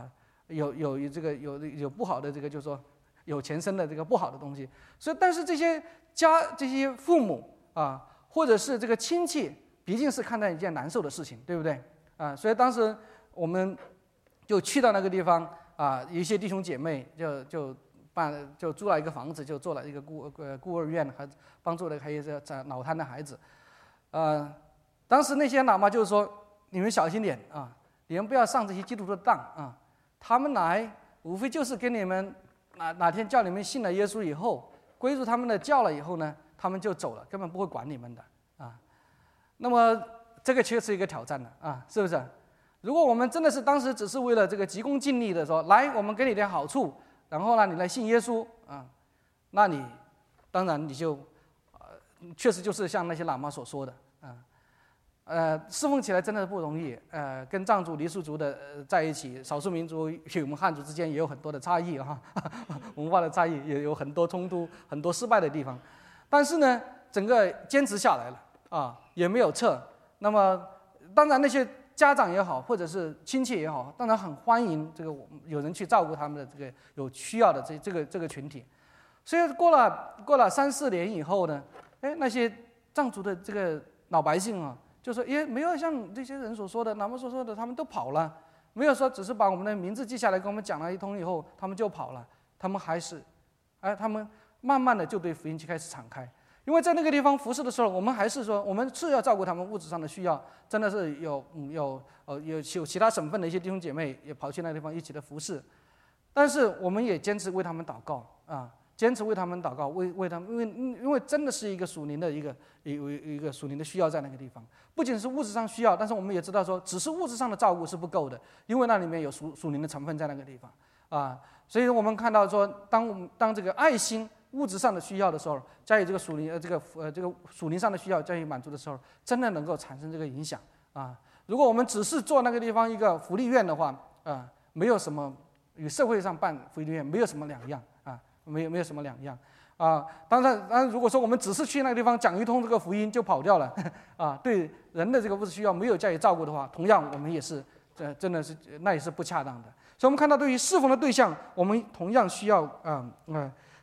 有不好的这个，就是说有前生的这个不好的东西。所以但是这些父母或者是这个亲戚，毕竟是看待一件难受的事情，对不对所以当时我们就去到那个地方一些弟兄姐妹就租了一个房子，就做了一个孤儿院，还帮助了还有这脑瘫的孩子当时那些喇嘛就是说，你们小心点你们不要上这些基督徒的当他们来无非就是跟你们哪天叫你们信了耶稣以后，归入他们的教了以后呢，他们就走了，根本不会管你们的那么这个确实是一个挑战的是不是？如果我们真的是当时只是为了这个急功近利的说，来我们给你点好处，然后呢你来信耶稣那你当然你就确实就是像那些喇嘛所说的侍奉起来真的不容易跟藏族、傈僳族的在一起，少数民族与我们汉族之间也有很多的差异文化的差异，也有很多冲突，很多失败的地方。但是呢，整个坚持下来了也没有撤。那么当然那些家长也好，或者是亲戚也好，当然很欢迎这个有人去照顾他们的这个有需要的这个群体。所以过了3-4年以后呢，那些藏族的这个老百姓就说也没有像这些人所说的喇嘛所说的他们都跑了，没有说只是把我们的名字记下来跟我们讲了一通以后他们就跑了，他们还是他们慢慢的就对福音就开始敞开。因为在那个地方服侍的时候，我们还是说我们是要照顾他们物质上的需要，真的是有其他省份的一些弟兄姐妹也跑去那个地方一起的服侍，但是我们也坚持为他们祷告坚持为他们祷告，为他们，因为真的是一个属灵的一个属灵的需要在那个地方，不仅是物质上需要，但是我们也知道说，只是物质上的照顾是不够的，因为那里面有属灵的成分在那个地方所以我们看到说，当这个爱心物质上的需要的时候，加以这个属灵这个属灵上的需要加以满足的时候，真的能够产生这个影响如果我们只是做那个地方一个福利院的话没有什么与社会上办福利院没有什么两样没有什么两样当然，如果说我们只是去那个地方讲一通这个福音就跑掉了对人的这个物质需要没有加以照顾的话，同样我们也是真的是那也是不恰当的。所以我们看到对于侍奉的对象，我们同样需要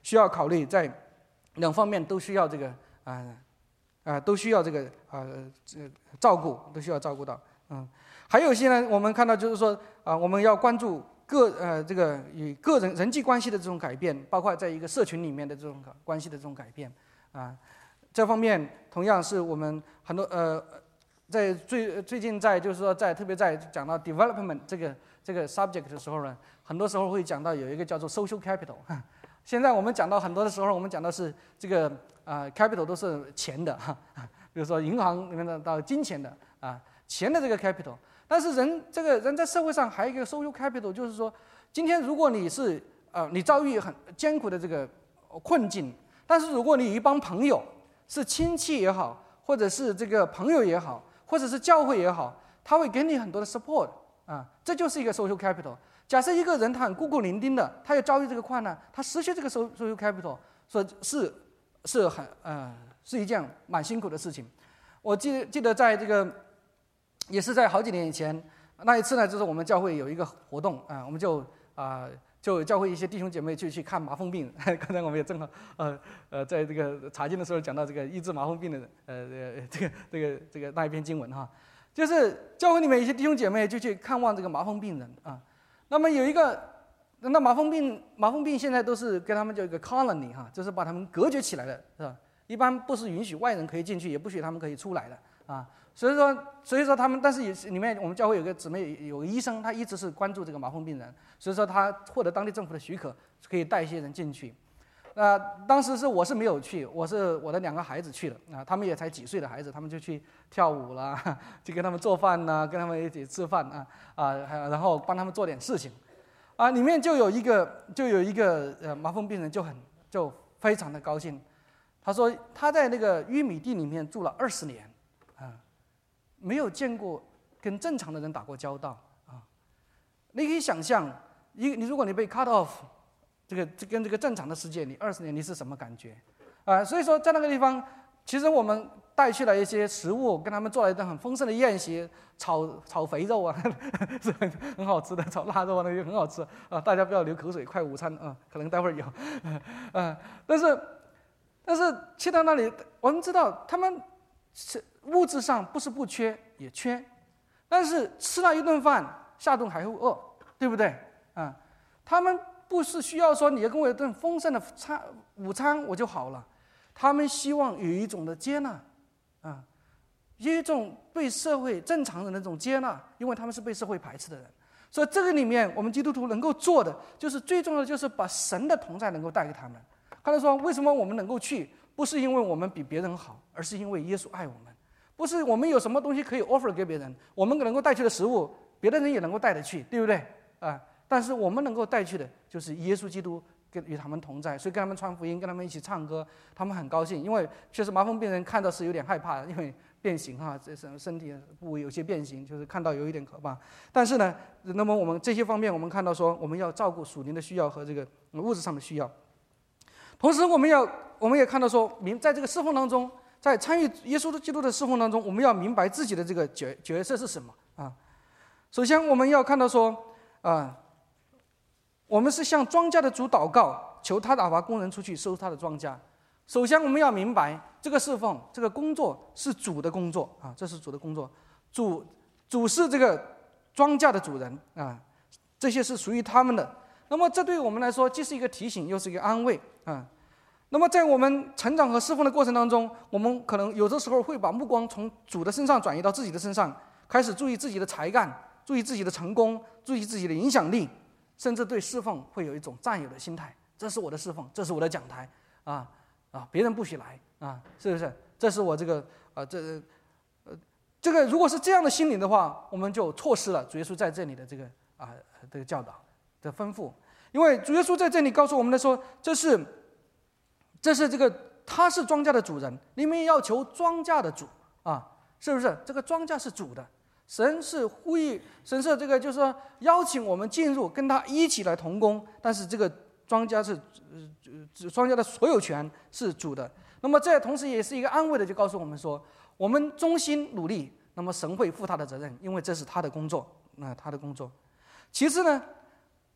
需要考虑在两方面都需要这个都需要这个照顾，都需要照顾到。还有一些呢，我们看到就是说我们要关注这个与个人人际关系的这种改变，包括在一个社群里面的这种关系的这种改变这方面同样是我们很多在最近就是说特别在讲到 development 这个 subject 的时候呢，很多时候会讲到有一个叫做 social capital。现在我们讲到很多的时候，我们讲到是这个capital 都是钱的比如说银行里面的到金钱的钱的这个 capital。但是人在社会上还有一个 social capital， 就是说，今天如果你是你遭遇很艰苦的这个困境，但是如果你有一帮朋友，是亲戚也好，或者是这个朋友也好，或者是教会也好，他会给你很多的 support 这就是一个 social capital。假设一个人他很孤苦伶仃的，他也遭遇这个困难，他失去这个 social capital， 说是一件蛮辛苦的事情。我记得在这个也是在好几年以前，那一次呢，就是我们教会有一个活动我们就教会一些弟兄姐妹去看麻风病。刚才我们也正好在这个查经的时候讲到这个医治麻风病的这个那一篇经文就是教会里面一些弟兄姐妹就去看望这个麻风病人那么有一个那麻风病现在都是跟他们叫一个 colony 就是把他们隔绝起来的，是吧？一般不是允许外人可以进去，也不许他们可以出来的所以说他们，但是也是里面我们教会有个姊妹有个医生，他一直是关注这个麻风病人，所以说他获得当地政府的许可，可以带一些人进去。当时我是没有去，我的2个孩子去了他们也才几岁的孩子，他们就去跳舞啦，就跟他们做饭跟他们一起吃饭然后帮他们做点事情里面就有一个麻风病人就非常的高兴，他说他在那个玉米地里面住了20年没有见过跟正常的人打过交道你可以想象如果你被 cut off。跟这个正常的世界，你20年你是什么感觉所以说在那个地方，其实我们带去了一些食物，跟他们做了一顿很丰盛的宴席，炒肥肉是很好吃的，炒腊肉那个很好吃大家不要流口水，快午餐可能待会儿有但是去到那里，我们知道他们物质上不是不缺，也缺，但是吃了一顿饭，下顿还会饿，对不对他们不是需要说你要跟我有顿丰盛的午餐我就好了，他们希望有一种的接纳有一种被社会正常人的那种接纳，因为他们是被社会排斥的人。所以这个里面我们基督徒能够做的，就是最重要的就是把神的同在能够带给他们。刚才说为什么我们能够去，不是因为我们比别人好，而是因为耶稣爱我们。不是我们有什么东西可以 offer 给别人，我们能够带去的食物，别的人也能够带得去，对不对但是我们能够带去的就是耶稣基督与他们同在，所以跟他们传福音，跟他们一起唱歌，他们很高兴。因为确实麻风病人看到是有点害怕的，因为变形这身体部位有些变形，就是看到有一点可怕。但是呢，那么我们这些方面，我们看到说我们要照顾属灵的需要和这个物质上的需要。同时我们也看到说，在这个侍奉当中，在参与耶稣基督的侍奉当中，我们要明白自己的这个角色是什么首先我们要看到说我们是向庄稼的主祷告，求他打发工人出去收他的庄稼。首先我们要明白这个侍奉这个工作是主的工作这是主的工作，主是这个庄稼的主人这些是属于他们的。那么这对我们来说既是一个提醒，又是一个安慰那么在我们成长和侍奉的过程当中，我们可能有的时候会把目光从主的身上转移到自己的身上，开始注意自己的才干，注意自己的成功，注意自己的影响力，甚至对侍奉会有一种占有的心态。这是我的侍奉，这是我的讲台别人不许来是不是？这是我这个这个如果是这样的心灵的话，我们就错失了主耶稣在这里的这个教导的吩咐。因为主耶稣在这里告诉我们的说，这是这个他是庄稼的主人，你们也要求庄稼的主是不是？这个庄稼是主的，神是呼吁，神是这个就是说邀请我们进入，跟他一起来同工。但是这个庄稼庄稼的所有权是主的。那么这同时也是一个安慰的，就告诉我们说，我们忠心努力，那么神会负他的责任，因为这是他的工作他的工作。其次呢，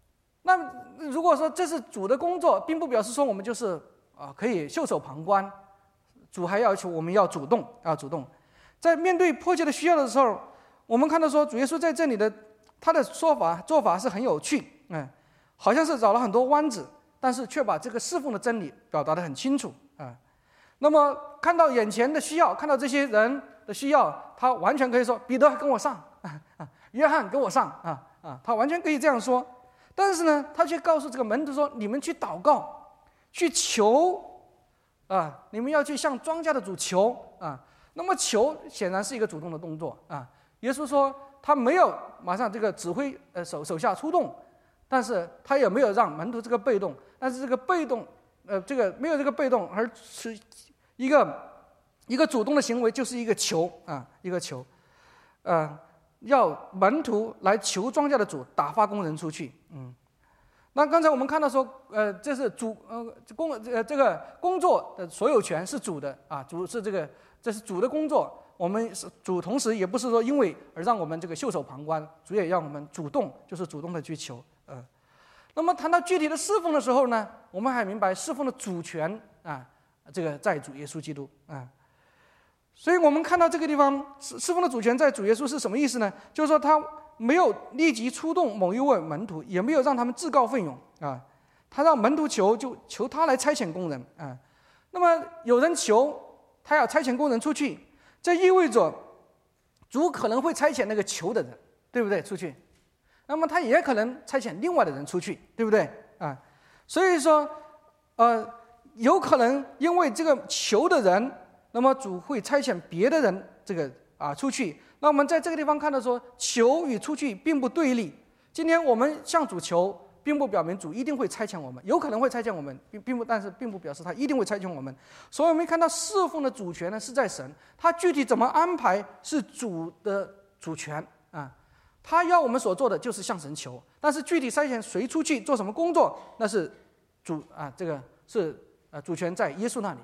那如果说这是主的工作，并不表示说我们就是可以袖手旁观，主还要求我们要主动，在面对迫切的需要的时候，我们看到说主耶稣在这里的他的做法是很有趣，好像是找了很多弯子，但是却把这个侍奉的真理表达得很清楚啊。那么看到眼前的需要，看到这些人的需要，他完全可以说彼得跟我上，约翰跟我上他完全可以这样说。但是呢，他却告诉这个门徒说：“你们去祷告，去求你们要去向庄稼的主求啊。”那么求显然是一个主动的动作啊。耶稣说他没有马上这个指挥手下出动，但是他也没有让门徒这个被动，但是这个被动这个没有这个被动，而是一个主动的行为，就是一个求一个求要门徒来求庄稼的主打发工人出去。那刚才我们看到说这是这个工作的所有权是主的主是这是主的工作。我们主同时也不是说因为而让我们这个袖手旁观，主也让我们主动，就是主动的去求。那么谈到具体的侍奉的时候呢，我们还明白侍奉的主权这个在主耶稣基督所以我们看到这个地方侍奉的主权在主耶稣是什么意思呢？就是说他没有立即出动某一位门徒，也没有让他们自告奋勇他让门徒求，就求他来差遣工人那么有人求他要差遣工人出去，这意味着主可能会差遣那个求的人，对不对？出去，那么他也可能差遣另外的人出去，对不对所以说有可能因为这个求的人，那么主会差遣别的人这个出去。那我们在这个地方看到说，求与出去并不对立。今天我们向主求，并不表明主一定会差遣我们，有可能会差遣我们，但是并不表示他一定会差遣我们。所以我们看到侍奉的主权呢是在神，他具体怎么安排是主的主权他要我们所做的就是向神求，但是具体差遣谁出去做什么工作，那是主这个是主权在耶稣那里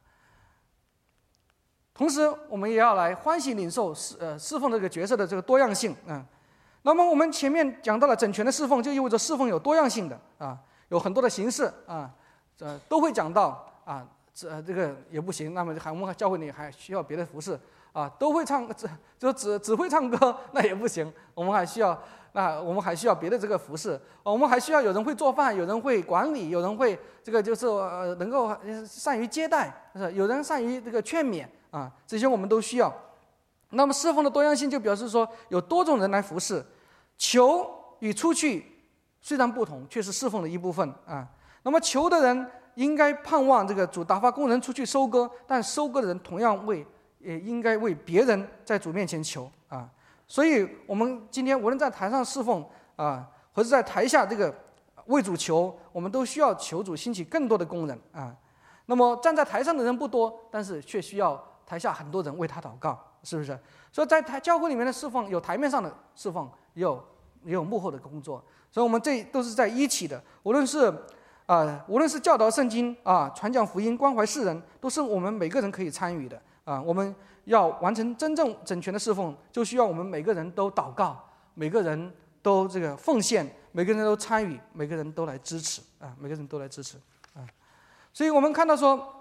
同时我们也要来欢喜领受侍奉这个角色的这个多样性那么我们前面讲到了整全的侍奉，就意味着侍奉有多样性的有很多的形式都会讲到这个也不行，那么我们教会里还需要别的服事都会唱就只会唱歌那也不行，我们还需要别的这个服事我们还需要有人会做饭，有人会管理，有人会这个就是能够善于接待，有人善于这个劝勉这些我们都需要。那么侍奉的多样性就表示说有多种人来服事，求与出去虽然不同，却是侍奉的一部分那么求的人应该盼望这个主打发工人出去收割，但收割的人同样也应该为别人在主面前求所以我们今天无论在台上侍奉或者在台下这个为主求，我们都需要求主兴起更多的工人那么站在台上的人不多，但是却需要台下很多人为他祷告，是不是？所以在教会里面的侍奉有台面上的侍奉，也有幕后的工作，所以我们这都是在一起的。无论是教导圣经传讲福音、关怀世人，都是我们每个人可以参与的我们要完成真正整全的侍奉，就需要我们每个人都祷告，每个人都这个奉献，每个人都参与，每个人都来支持每个人都来支持所以我们看到说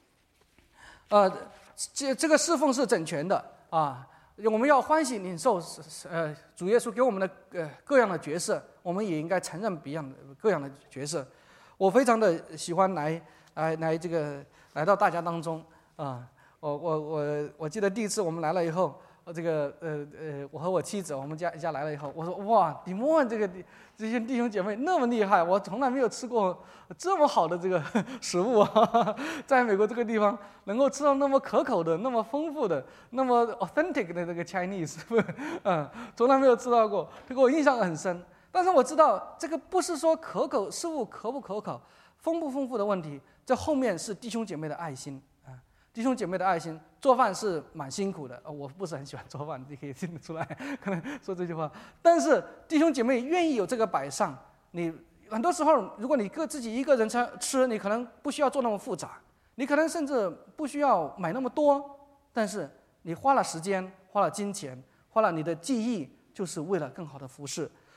这个侍奉是整全的我们要欢喜领受主耶稣给我们的各样的角色，我们也应该承认各样的角色。我非常的喜欢来到大家当中我记得第一次我们来了以后，我和我妻子我们家来了以后，我说哇，迪莫这些弟兄姐妹那么厉害，我从来没有吃过这么好的这个食物在美国这个地方能够吃到那么可口的、那么丰富的、那么 authentic 的这个 Chinese 从来没有吃到过，这个我印象很深。但是我知道这个不是说食物可不可口、丰不丰富的问题，这后面是弟兄姐妹的爱心弟兄姐妹的爱心。做饭是蛮辛苦的我不是很喜欢做饭，你可以听得出来，可能说这句话。但是弟兄姐妹愿意有这个摆上，你很多时候如果你自己一个人吃，你可能不需要做那么复杂，你可能甚至不需要买那么多，但是你花了时间，花了金钱，花了你的记忆，就是为了更好的服侍。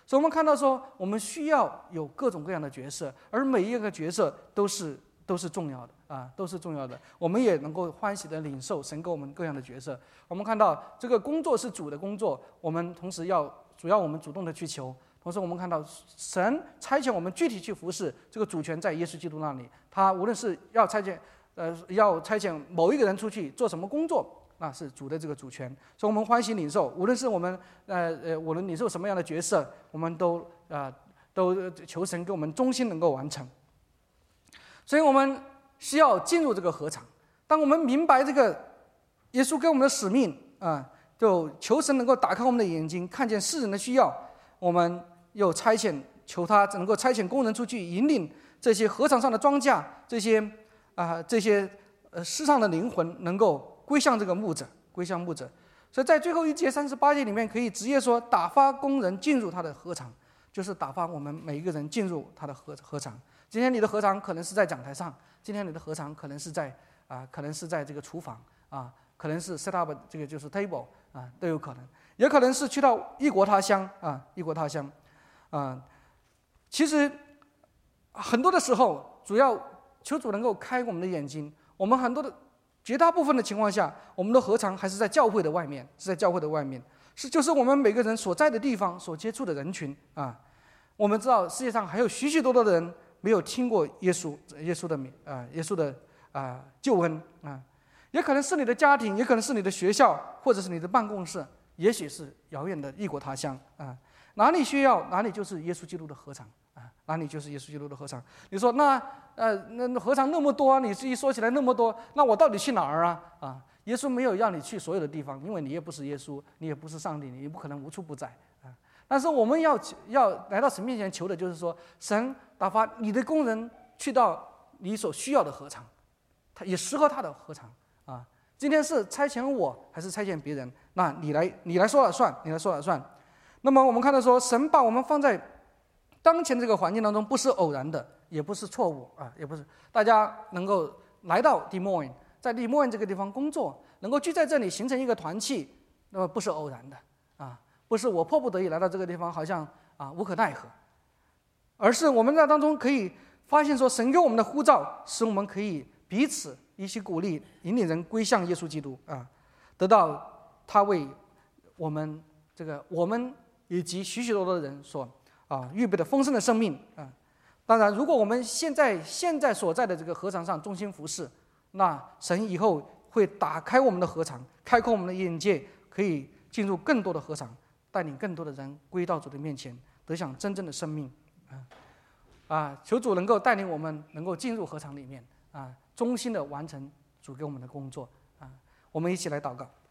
所以我们看到说，我们需要有各种各样的角色，而每一个角色都是重要的啊，都是重要的。我们也能够欢喜的领受神给我们各样的角色。我们看到这个工作是主的工作，我们同时主要我们主动的去求。同时，我们看到神差遣我们具体去服侍，这个主权在耶稣基督那里。他无论是要差遣某一个人出去做什么工作，那是主的这个主权。所以，我们欢喜领受，无论是我们我们领受什么样的角色，我们都求神给我们忠心能够完成。所以我们需要进入这个禾场。当我们明白这个耶稣给我们的使命就求神能够打开我们的眼睛，看见世人的需要。我们又求他能够差遣工人出去，引领这些禾场上的庄稼，这些世上的灵魂能够归向这个牧者，归向牧者。所以在最后一节38节里面，可以直接说打发工人进入他的禾场，就是打发我们每一个人进入他的禾场。今天你的禾场可能是在讲台上，今天你的禾场可能是在这个厨房可能是 set up 这个就是 table 都有可能，也可能是去到异国他乡异国他乡其实很多的时候，主要求主能够开我们的眼睛。我们绝大部分的情况下，我们的禾场还是在教会的外面，就是我们每个人所在的地方所接触的人群我们知道世界上还有许许多多的人没有听过耶稣的救恩也可能是你的家庭，也可能是你的学校，或者是你的办公室，也许是遥远的异国他乡哪里需要，哪里就是耶稣基督的禾场哪里就是耶稣基督的禾场。你说那禾场那么多，你一说起来那么多，那我到底去哪儿耶稣没有让你去所有的地方，因为你也不是耶稣，你也不是上帝，你也不可能无处不在但是我们要来到神面前求的就是说，神打发你的工人去到你所需要的禾场，他也适合他的禾场今天是差遣我还是差遣别人，那你来说了算，那么我们看到说，神把我们放在当前这个环境当中，不是偶然的，也不是错误也不是。大家能够来到Des Moines，在Des Moines这个地方工作，能够聚在这里形成一个团契，那么不是偶然的不是我迫不得已来到这个地方，好像无可奈何，而是我们在当中可以发现说，神给我们的呼召，使我们可以彼此一起鼓励，引领人归向耶稣基督得到他为我们以及许许多多的人所预备的丰盛的生命当然，如果我们现在所在的这个禾场上忠心服侍，那神以后会打开我们的禾场，开阔我们的眼界，可以进入更多的禾场，带领更多的人归到主的面前，得享真正的生命求主能够带领我们能够进入禾场里面忠心的完成主给我们的工作我们一起来祷告。